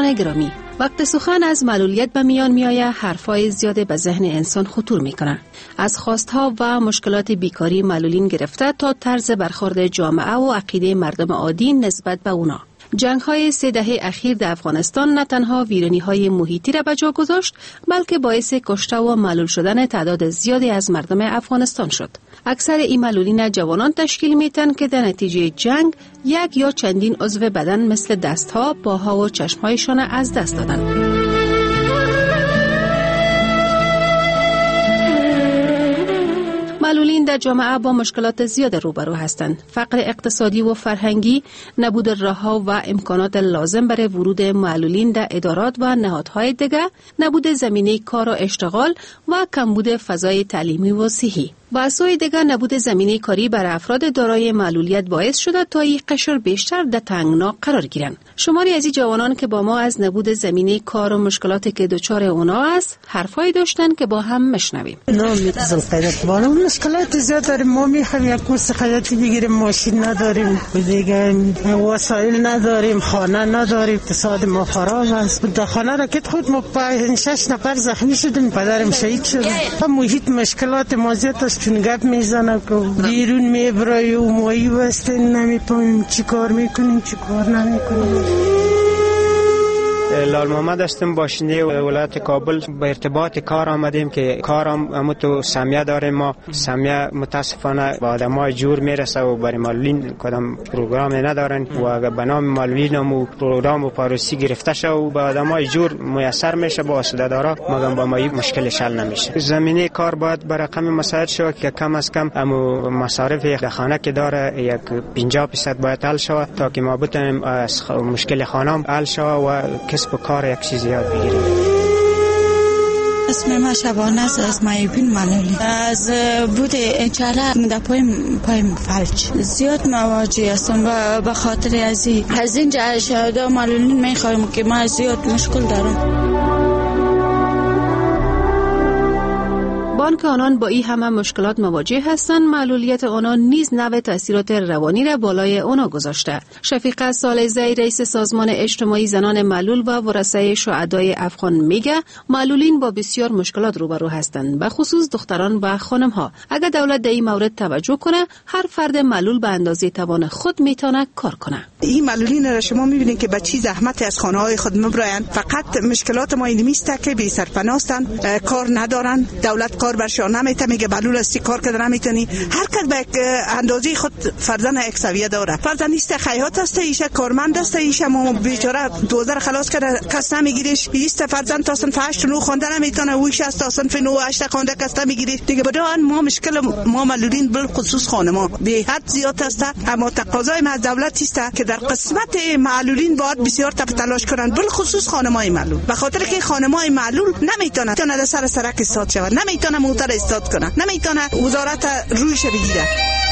شنوندگان گرامی، وقت سخن از معلولیت به میان میآید، حرفای زیاده به ذهن انسان خطور میکنه. از خواستها و مشکلات بیکاری معلولین گرفته تا طرز برخورد جامعه و عقیده مردم عادی نسبت به اونا. جنگ‌های 3 دهه اخیر در افغانستان نه تنها ویرانی‌های محیطی را به جا گذاشت، بلکه باعث کشته و معلول شدن تعداد زیادی از مردم افغانستان شد. اکثر این معلولین جوانان تشکیل میتن که در نتیجه جنگ یک یا چندین عضو بدن مثل دستها، پاها و چشمهایشان از دست دادن. معلولین در جامعه با مشکلات زیاد روبرو هستند. فقر اقتصادی و فرهنگی، نبود راه‌ها و امکانات لازم برای ورود معلولین در ادارات و نهادهای دیگر، نبود زمینه کار و اشتغال و کمبود فضای تعلیمی و صحی. با اسوی دیگر نبود زمینه کاری برای افراد دارای معلولیت باعث شده تا این قشر بیشتر در تنگنا قرار گیرند. شماری از این جوانان که با ما از نبود زمینه کار و مشکلاتی که دچار اونا است حرفایی داشتن که با هم مشنویم. مشکلات زیاد داریم. ما میخوایم یک کورس خیاطی بگیریم، ماشین نداریم، دیگه وسایل نداریم، خانه نداریم، اقتصاد ما خراب است. در خانه را که خود ما 5-6 نفر زخمی شدیم، پدرم شهید شد. محیط مشکلات ما زیاد است، چون گپ میزنه که بیرون میبرای و مایی وسته نمیپاییم چی کار میکنیم چی کار نمیکنیم. لال محمد هستم، باشنده ولایت کابل. به ارتباط کار آمدیم که کارم همون تو سمیه داریم. ما سمیه متاسفانه با آدمای جور میرسه و برای معلولین کدام پروگرام ندارن و اگر به نام معلولین هم پروگرام و پاروسی گرفته شد و به آدمای جور میسر میشه با واسطه دارا، مگم با ما مشکلش حل نمیشه. زمینه کار باید به رقم مساعد شود که کم از کم همو مصارف خانه که داره یک 50% باید حل شود تا که ما بتونیم از مشکل خانم حل شود و کسب و کار یک چیز یاد بگیریم. اسم ما شبانه است، از مایبین معلولی. از بود چاله در پایم فلج زیاد مواجه هستم و به خاطر از این جای شهده معلولین میخوایم که ما زیاد مشکل دارم. بان که آنان با این همه مشکلات مواجه هستند، معلولیت آنان نیز نوع تأثیرات روانی را بالای آنها گذاشته. شفیقه صالح‌زئی رئیس سازمان اجتماعی زنان معلول و ورثه شهدای افغان میگه معلولین با بسیار مشکلات روبرو هستند، به خصوص دختران و خانم‌ها. اگر دولت در این مورد توجه کنه، هر فرد معلول به اندازه توان خود میتونه کار کنه. این معلولین را شما میبینید که بچی زحمت از خانه‌های خود میبرند. فقط مشکلات ما این نیست که بی سرپناهستن، کار ندارن، دولت کار برشان نمیته، میگه معلول هستی کار کرده نمیتونی. هر کس به اندازه خود فرزند اکسویه داره. فرزند نیست خیاط است، ایشه کارمند است، ایشه ما بیچاره دوزر خلاص کرده کس نمیگیریش. ایست فرزند تا صنف 8 9 خونده نمیتونه، ویش است تا صنف 9 8 خونده کس نمیگیری. دیگه بدون ما مشکل ما معلولین بالخصوص خانما به حد زیاد است، اما تقاضای ما از دولت است که در قسمت معلولین باید بسیار تلاش کنن، بالخصوص خانمای معلول، به خاطر که خانمای معلول نمیتونه در سر سرک استاد شود، نمیتونه موتر استاد کنه، نمیتونه وزارت رویش بگیره.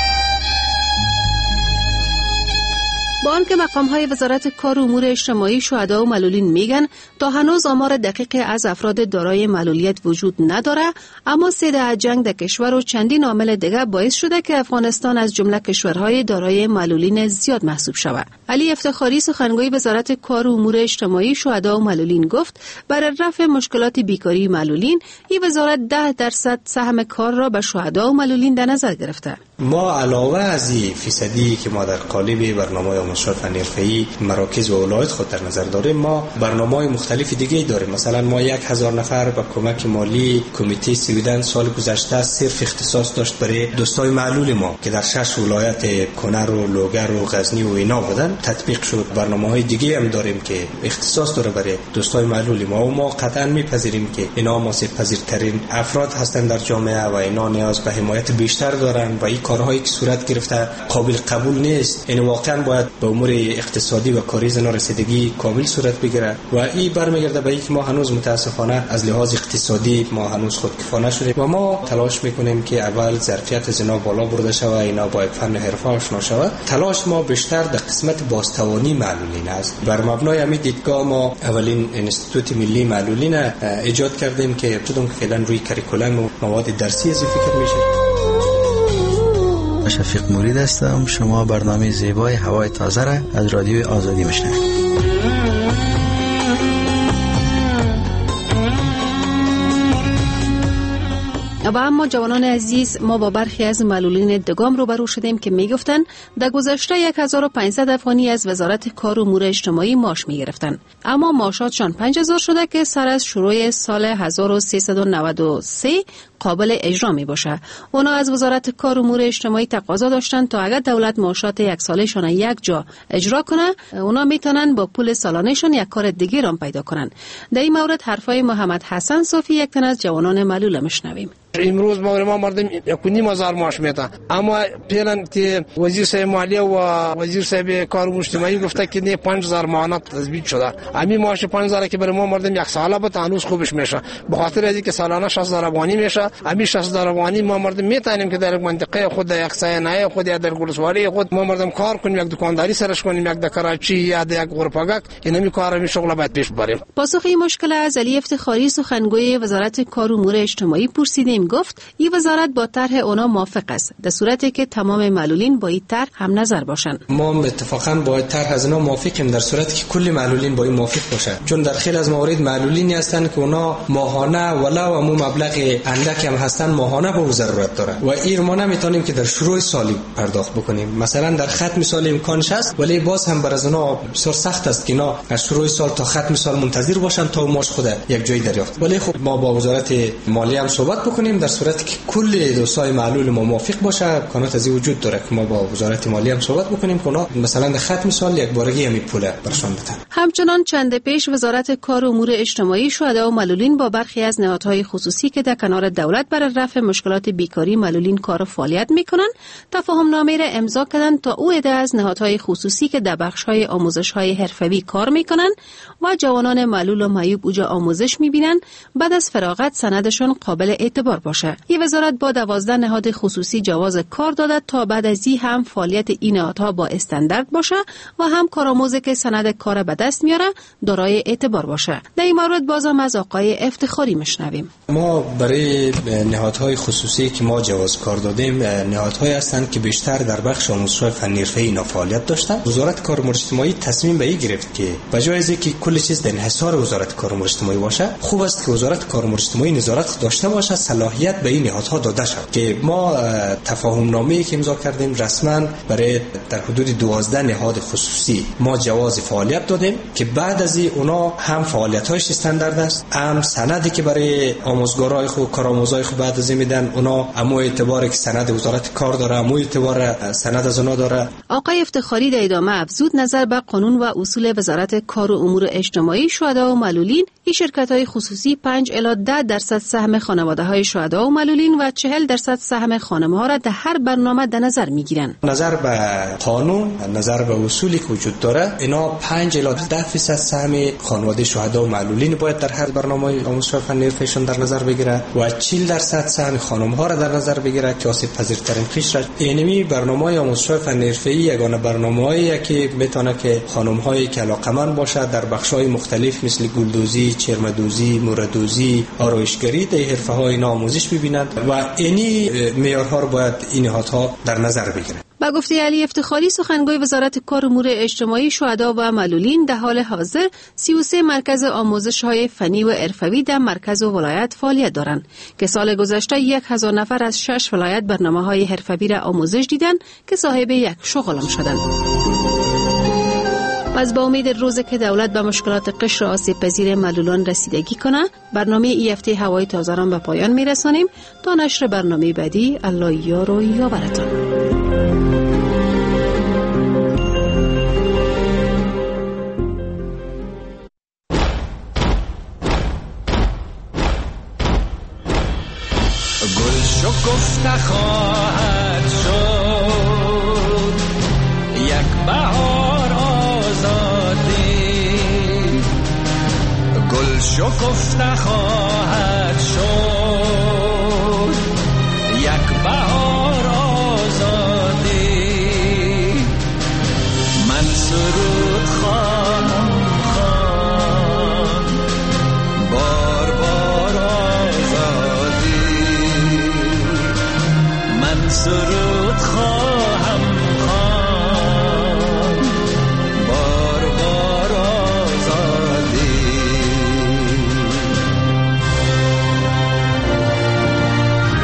با آنکه مقام‌های وزارت کار و امور اجتماعی شهدا و معلولین میگن تا هنوز آمار دقیقی از افراد دارای معلولیت وجود نداره، اما 3 دهه جنگ در کشور و چندین عامل دیگر باعث شده که افغانستان از جمله کشورهای دارای معلولین زیاد محسوب شود. علی افتخاری سخنگوی وزارت کار و امور اجتماعی شهدا و معلولین گفت برای رفع مشکلات بیکاری معلولین این وزارت 10% سهم کار را به شهدا و معلولین در نظر گرفته. ما علاوه از این فیصدی که ما در قالب برنامه مشارکت حرفه‌ای مراکز و ولایت خود در نظر داریم، ما برنامه‌های مختلف دیگه داریم. مثلا ما 1000 نفر با کمک مالی کمیته سویدن سال گذشته صرف اختصاص داشت برای دوستای معلول ما که در 6 ولایت کنر و لوگر و غزنی و اینا بودن تطبیق شد. برنامه‌های دیگه هم داریم که اختصاص داره برای دوستای معلول ما و ما قطعا میپذیریم که اینا آسیب پذیرترین افراد هستند در جامعه و اینا نیاز به حمایت بیشتر دارن و این کارهایی که صورت گرفته قابل قبول نیست. این واقعا باید به امور اقتصادی و کاری زنا رسیدگی کامل صورت بگیره و این برمیگرده به اینکه ما هنوز متاسفانه از لحاظ اقتصادی ما هنوز خودکفانه شدیم و ما تلاش میکنیم که اول ظرفیت زنا بالا برده شود، اینا باید فن حرفه آشنا شود. تلاش ما بیشتر در قسمت بازتوانی معلولین است. بر مبنای همین دیدگاه ما اولین انستیتوت ملی معلولین ایجاد کردیم که ابتداً فعلا روی کریکولم و مواد درسی اضافه فکر میشه. شفیق مرید هستم. شما برنامه زیبای هوای تازه را از رادیو آزادی میشنوید. و اما جوانان عزیز، ما با برخی از معلولین دگام روبرو شدیم که میگفتند در گذشته 1500 افغانی از وزارت کار و امور اجتماعی معاش میگرفتند، اما معاشاتشان 5000 شده که سر از شروع سال 1393 قابل اجرا می باشه. اونا از وزارت کار و امور اجتماعی تقاضا داشتن تا اگر دولت معاشات یک سالشان یک جا اجرا کنه، اونا میتونن با پول سالانهشان یک کار دیگه را پیدا کنن. در این مورد حرفای محمد حسن صافی، یک تن از جوانان معلول، میشنویم. امروز ما مردم 1,500 معاش میدن، اما پیرن که وزیر صاحب مالیه و وزیر صاحب کار و اجتماعی گفته که نه 5000 معاونت تثبیت شده. همین معاش 5000 که برای ما مردم یک ساله به هنوز خوبش میشه، به خاطر از اینکه سالانه 60000 افغانی میشه. همین 60000 افغانی ما مردم میتونیم که در منطقه خود، در یک ساینه خود یا در گلسواری خود ما مردم کار کنیم، یک دکانداری سرش کنیم، یک در کراچی یا در یک غرفگک، اینمی کارا می شغل باید پیش بریم. پاسخ این مشکل از علی افتخاری، سخنگوی وزارت کار و امور اجتماعی، پرسیدیم. گفت این وزارت با طرح اونا موافق است در صورتی که تمام معلولین با این طرح هم نظر باشند. ما اتفاقا با طرح از اونا موافقیم در صورتی که کل معلولین با این موافق باشند، چون در خیلی از موارد معلولینی هستند که اونا ماهانه ولو همون مبلغ اندک هم هستن ماهانه به ضرورت داره و این ما نمیتونیم که در شروع سالی پرداخت بکنیم. مثلا در ختم سال امکانش هست، ولی باز هم بر از اونا بسیار سخت است که اینا از شروع سال تا ختم سال منتظر باشن تا ماش خود یک جایی دریافت. ولی خب ما با وزارت مالیه هم صحبت بکنیم در صورتی که کل دوستای معلول ما موافق باشه. امکانات از وجود داره که ما با وزارت مالیه هم صحبت بکنیم که اونا مثلا در ختم سال یک بارگی همین پول برشون بدن. همچنان چند پیش وزارت کار و امور اجتماعی شهدا و معلولین با برخی از نهادهای خصوصی که در کنار دولت برای رفع مشکلات بیکاری معلولین کار و فعالیت میکنن تفاهمنامه را امضا کردند تا او عده از نهادهای خصوصی که در بخش‌های آموزش‌های حرفه‌ای کار میکنن و جوانان معلول و معیوب اوجا آموزش میبینن بعد از فراغت سندشون قابل اعتبار باشه. این وزارت با 12 نهاد خصوصی جواز کار داده تا بعد از این هم فعالیت این نهادها با استاندارد باشه و هم کارآموزی که سند کار به دست میاره دارای اعتبار باشه. در این مورد بازم از آقای افتخاری میشنویم. ما برای نهادهای خصوصی که ما جواز کار دادیم نهادهایی هستند که بیشتر در بخش آموزش‌های فنی حرفه‌ای اینا فعالیت داشتن. وزارت کار و امور اجتماعی تصمیم به این گرفت که بجای از اینکه کل چیز در انحصار وزارت کار و امور اجتماعی باشه، خوب است که وزارت کار و امور اجتماعی نظارت داشته باشه، صلاحیت به این نهادها داده شد. که ما تفاهم نامه‌ای که امضا کردیم رسما برای در حدود 12 نهاد خصوصی ما جواز فعالیت دادیم که بعد از این اونا هم فعالیت‌هاش استاندارد است، هم سندی که برای آموزگارای خود کارآموزای خود بعد از این میدن اونا هم اعتباری که سند وزارت کار داره، هم اعتبار سند از اونا داره. آقای افتخاری در ادامه افزود نظر به قانون و اصول وزارت کار و امور اجتماعی شهدا و معلولین این شرکت‌های خصوصی 5 الی 10% سهم خانواده‌های شهدا و معلولین و 40% سهم خانم‌ها را در هر برنامه در نظر می‌گیرند. نظر به قانون، نظر به اصولی که وجود داره، اینا 5 الی 10% سهم خانواده شهدا و معلولین باید در هر برنامه آموزش فنی حرفه‌ایشان در نظر بگیره و 40% سهم خانم‌ها را در نظر بگیره که آسیب پذیرترین قشر. اینمی برنامه آموزش فنی حرفه‌ای یگانه برنامه‌ای که میتونه که خانم‌هایی که علاقه‌مند باشه در بخش‌های مختلف مثل گلدوزی، چرمدوزی، موردوزی، آرایشگری در حرفه‌های اینا آموزش ببینند و اینی معیارها رو باید این نهادها در نظر بگیرند. با گفته علی افتخاری سخنگوی وزارت کار و امور اجتماعی شهدا و معلولین در حال حاضر 33 مرکز آموزش‌های فنی و حرفه‌ای در مرکز و ولایت فعالیت دارند که سال گذشته 1000 نفر از 6 ولایت برنامه‌های حرفه‌ای را آموزش دیدند که صاحب یک شغل هم شدند. پس با امید روزی که دولت به مشکلات قشر آسیب پذیر معلولان رسیدگی کنه، برنامه ای هفته هوای تازه را به پایان میرسانیم. تا نشر برنامه بعدی، الله یار و یاورتان. گل شکفته خواهد شد یک بهار آزادی، گل شکفته خواهد شد یک بهار آزادی. من سرود خواهم خواند بار بار آزادی، من سرود خواهم خواند بار بار آزادی.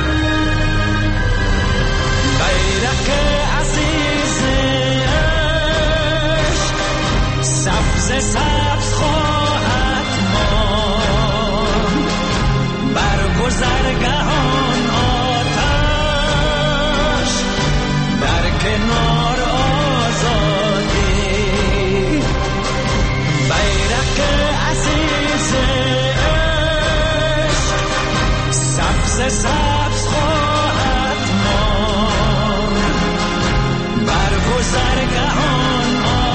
گذرگهان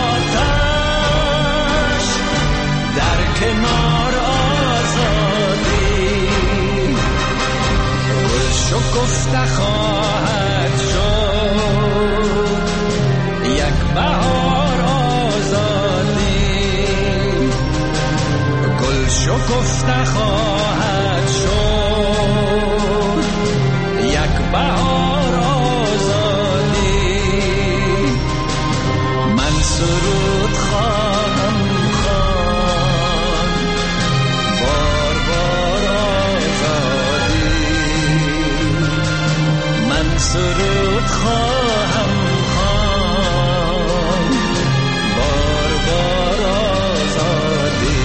آتش در کنار آزادی گل شکفته خواهد شد یک بهار آزادی گل شکفته خواهد شد یک بهار آزادی من سرود خواهم خواند بار بار آزادی من سرود خواهم خواند بار بار آزادی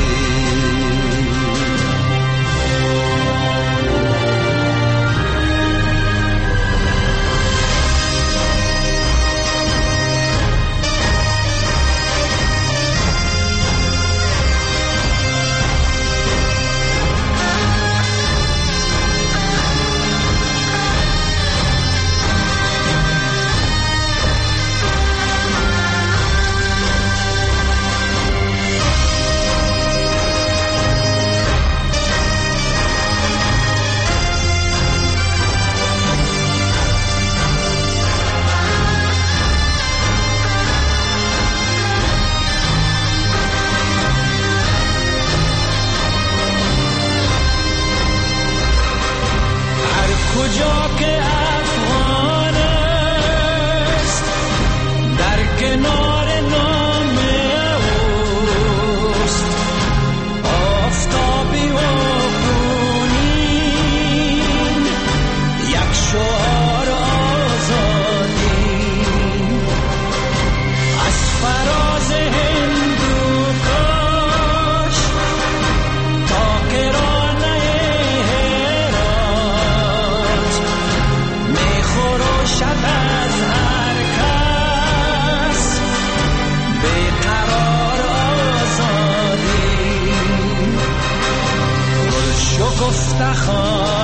کجا که افغان است در کنار نام اوست آفتابی و خونین یک شعار آزادی از فراز هندوکش تا کرانه شد از هر کس بیقرار آزادی گل شکفته خواهد